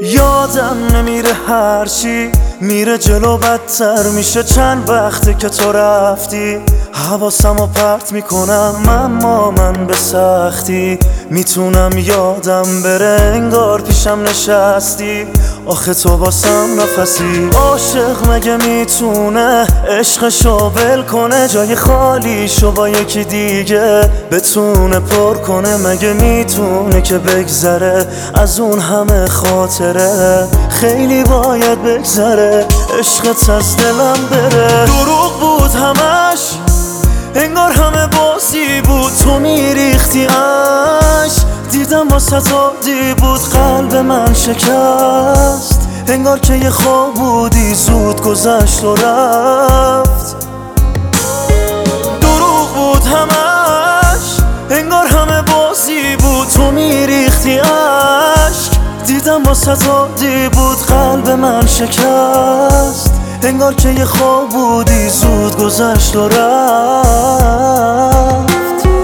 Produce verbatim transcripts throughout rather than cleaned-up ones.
یادم نمیره هرچی میره جلو بدتر میشه. چند وقته که تو رفتی حواسمو پرت میکنم، اما من به سختی میتونم یادم بره انگار پیشم نشستی. آخه تو واسم نفسی. عاشق مگه میتونه عشقشو ول کنه، جای خالیشو با یکی دیگه بتونه پر کنه؟ مگه میتونه که بگذره از اون همه خاطره؟ خیلی باید بگذره عشقت از دلم بره. دروغ بود همش، انگار همه بازی بود، تو میریختی اش. دیدم واسه عادی بود، قلب من شکست، انگار که یه خواب بودی زود گذشت و رفت. دروغ بود همش، انگار همه بازی بود، تو میریختی اشک. دیدم واسه عادی بود، قلب من شکست، انگار که یه خواب بودی زود گذشت و رفت.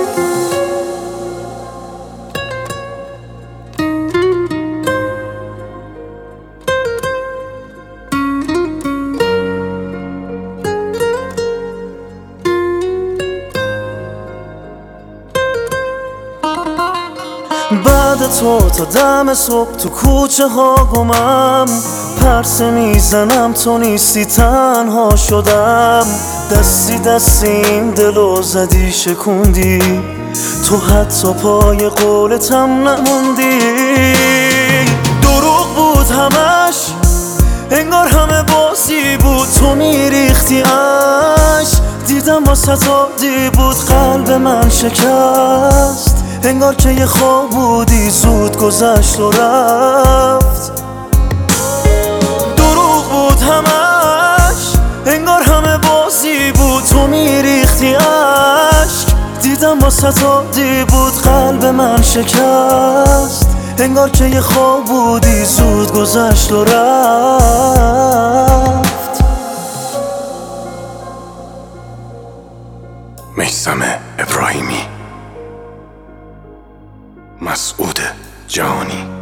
بعد تو تا دم صبح تو کوچه ها گمم، پرسه میزنم تو نیستی تنها شدم. دستی دستی این دلو زدی شکوندی، تو حتی پای قولتم نموندی. دروغ بود همش، انگار همه بازی بود، تو میریختی اش. دیدم واسه عادی بود، قلب من شکست، انگار که یه خواب بودی زود گذشت و رفت. دروغ بود همش، انگار همه بازی بود، تو میریختی اشک. دیدم واسه عادی بود، قلب من شکست، انگار که یه خواب بودی زود گذشت و رفت. میثم ابراهیمی، مسعود جهانی.